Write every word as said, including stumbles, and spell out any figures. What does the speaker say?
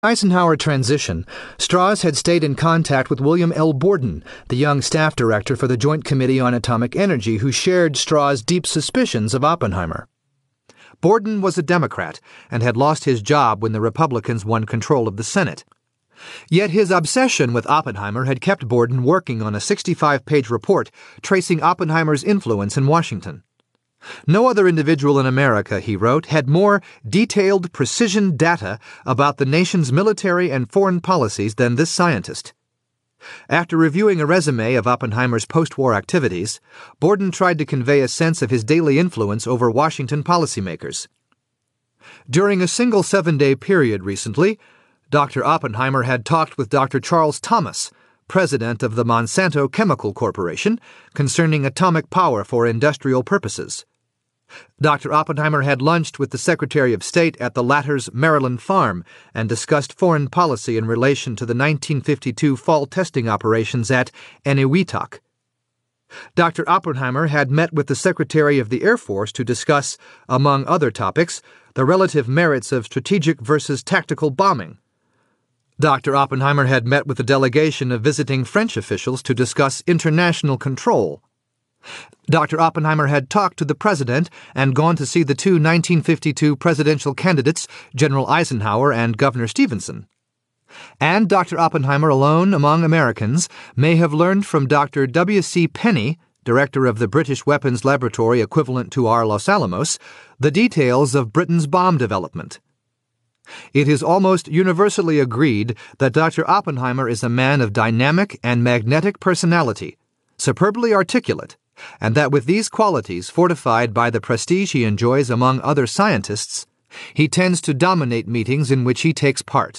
Eisenhower transition, Strauss had stayed in contact with William L. Borden, the young staff director for the Joint Committee on Atomic Energy, who shared Strauss' deep suspicions of Oppenheimer. Borden was a Democrat and had lost his job when the Republicans won control of the Senate. Yet his obsession with Oppenheimer had kept Borden working on a sixty-five page report tracing Oppenheimer's influence in Washington. No other individual in America, he wrote, had more detailed precision data about the nation's military and foreign policies than this scientist. After reviewing a resume of Oppenheimer's post-war activities, Borden tried to convey a sense of his daily influence over Washington policymakers. During a single seven-day period recently, Doctor Oppenheimer had talked with Doctor Charles Thomas, president of the Monsanto Chemical Corporation, concerning atomic power for industrial purposes. Doctor Oppenheimer had lunched with the Secretary of State at the latter's Maryland farm and discussed foreign policy in relation to the nineteen fifty-two fall testing operations at Eniwetok. Doctor Oppenheimer had met with the Secretary of the Air Force to discuss, among other topics, the relative merits of strategic versus tactical bombing. Doctor Oppenheimer had met with a delegation of visiting French officials to discuss international control. Doctor Oppenheimer had talked to the President and gone to see the two nineteen fifty-two presidential candidates, General Eisenhower and Governor Stephenson. And Doctor Oppenheimer, alone among Americans, may have learned from Doctor W C Penney, director of the British Weapons Laboratory equivalent to our Los Alamos, the details of Britain's bomb development. It is almost universally agreed that Doctor Oppenheimer is a man of dynamic and magnetic personality, superbly articulate, and that with these qualities fortified by the prestige he enjoys among other scientists, he tends to dominate meetings in which he takes part.